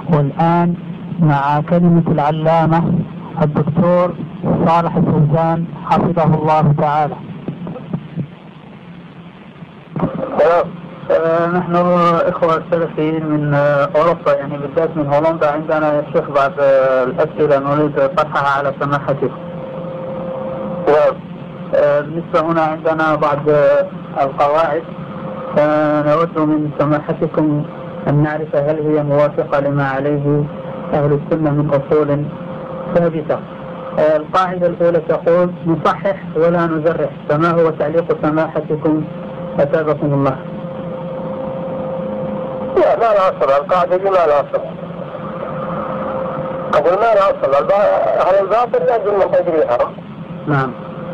والآن مع كلمة العلامة الدكتور صالح الفوزان حفظه الله تعالى. نحن إخوة السلفيين من أوروبا، يعني بالذات من هولندا، عندنا يا شيخ بعض الأسئلة نريد طرحها على سماحتك. بالنسبة هنا عندنا بعض القواعد، فنود من سماحتكم أن نعرف هل هي موافقة لما عليه أهل السنة من أصول ثابتة. القاعدة الأولى تقول: نصحح ولا نجرح، فما هو تعليق سماحتكم أثابكم الله؟ لا، ما لها أصل القاعدة دي، ما لها أصل. أقول ما لها أصل. أهل الباطل لازم من تجريحهم. نعم.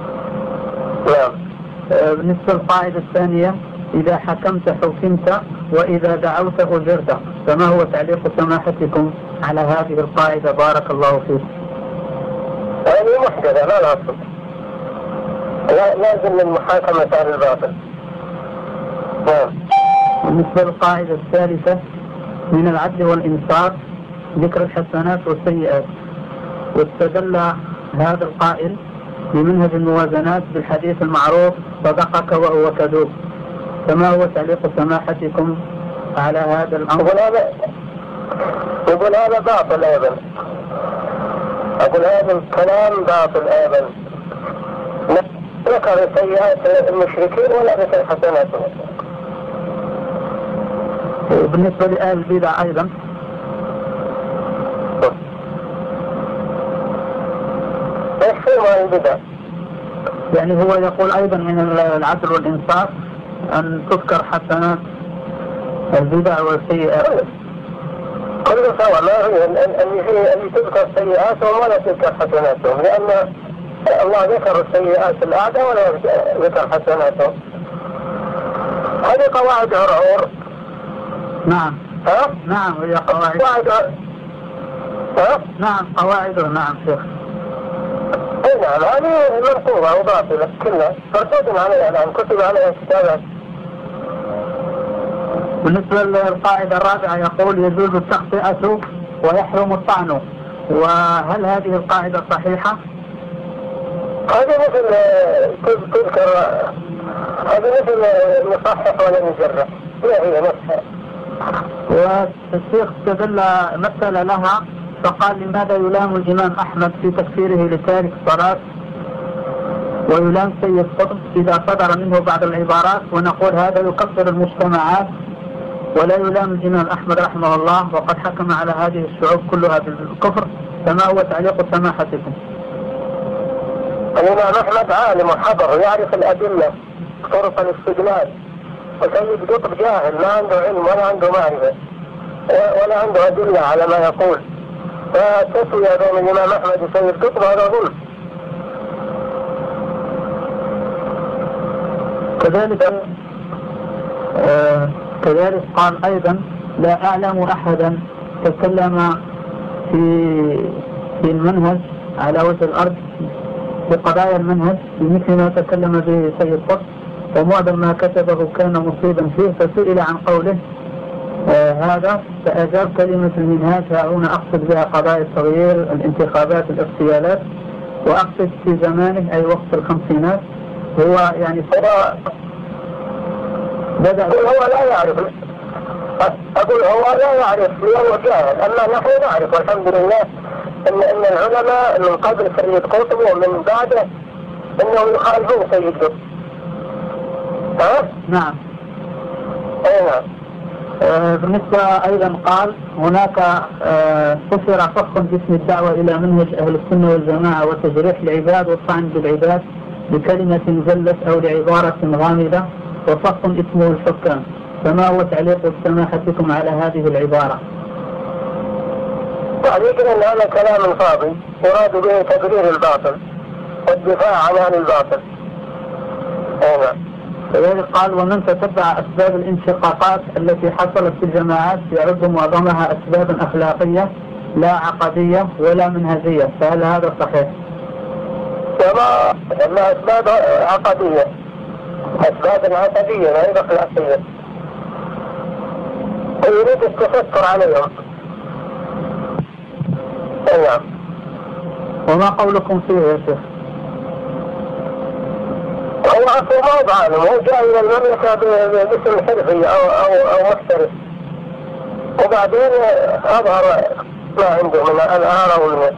بالنسبة للقاعدة الثانية: إذا حكمت حكمت وإذا دعوت أجرت، فما هو تعليق سماحتكم على هذه القاعدة بارك الله فيك؟ هذه محدثة ما لها أصل. لازم من محاكمة أهل الباطل. بالنسبة للقاعدة الثالثة: من العدل والإنصاف ذكر الحسنات والسيئات، واستدل هذا القائل بمنهج الموازنات بالحديث المعروف: صدقك وهو كذوب، فما هو تعليق سماحتكم على هذا الأمر؟ يقول هذا باطل أيضا. أقول هذا الكلام باطل أيضا. ذكر سيئات المشركين ولا ذكر حسناتهم. بالنسبة لأهل البدع أيضا، ايش هو البدع؟ يعني هو يقول أيضا من العدل والإنصاف أن تذكر حسنات البدع والسيئات. كله سواء، ما هي اللي تذكر سيئاتهم ولا تذكر حسناتهم، لأن الله ذكر السيئات الأعداء ولا ذكر حسناتهم. هذه قواعد عرعور. نعم. نعم، هي قواعد. نعم، قواعده. نعم شيخ. اي نعم، هذه منقوضة وباطلة كلها، مردود عليها الآن، كتب عليها كتابات. بالنسبة للقاعدة الرابعة يقول: يجوز التخطئة ويحرم الطعن، وهل هذه القاعدة صحيحة؟ هذه مثل تذكر، هذه مثل نصحح ولا نجرح، هي نفسها. والشيخ استدل مثل لها فقال: لماذا يلام الإمام أحمد في تكفيره لتارك الصلاة ويلام سيد قطب إذا صدر منه بعض العبارات، ونقول هذا يكفر المجتمعات، ولا يلام الإمام أحمد رحمه الله وقد حكم على هذه الشعوب كلها بالكفر، فما هو تعليق سماحتكم؟ الإمام أحمد عالم وحضر ويعرف الأدلة طرق الاستدلال، وسيد قطب جاهل ما عنده علم ولا عنده معرفة ولا عنده أدلة على ما يقول، فتسوية بين الإمام أحمد وسيد قطب هذا ظلم. كذلك قال أيضا: لا أعلم أحدا تكلم في المنهج على وجه الأرض بقضايا المنهج بمثل ما تكلم به سيد قطب، ومعظم ما كتبه كان مصيبا فيه، فسئل عن قوله هذا فأجاب: كلمة المنهاج هنا أقصد بها قضايا التغيير، الانتخابات، الاغتيالات، وأقصد في زمانه أي وقت الخمسينات. هو يعني بدأ هو لا يعرف. أقول هو لا يعرف لأنه جاهل، أما نحن نعرف والحمد لله أن العلماء من قبل سيد قطب ومن بعده أنهم يخالفون سيد قطب. نعم. أي نعم. بالنسبة أيضا قال: هناك كثر فخ باسم الدعوة إلى منهج أهل السنة والجماعة وتجريح العباد والطعن بالعباد بكلمة زلت أو لعبارة غامضة، وفخ اسمه الحكام، فما هو تعليق سماحتكم على هذه العبارة؟ تعليق أن هذا كلام فاضي يراد به تبرير الباطل والدفاع عن أهل الباطل. نعم. كذلك قال: ومن تتبع أسباب الانشقاقات التي حصلت في الجماعات يعد معظمها أسباب أخلاقية لا عقدية ولا منهجية، فهل هذا صحيح؟ ما أسباب عقدية، أسباب عقدية غير أخلاقية، ويريد التفكر عليهم. نعم. وما قولكم فيه يا شيخ؟ هو أصل موضع عنه، هو جاء إلى المملكة باسم حرفي أو محترف، وبعدين أظهر ما عنده من الأعراض والمن.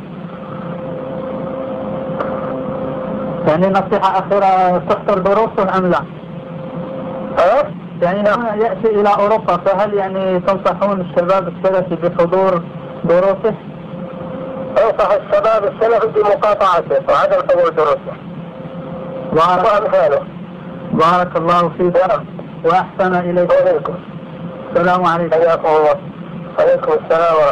يعني نصيحة أخيرة تحضر دروسه أم لا؟ يعني يأتي إلى أوروبا، فهل يعني تنصحون الشباب السلفي بحضور دروسه؟ أنصح الشباب السلفي بمقاطعته وعدم حضور دروسه. بارك الله فيك وأحسن إليكم. وعليكم السلام عليكم. حياكم الله. عليكم السلام ورحمة الله.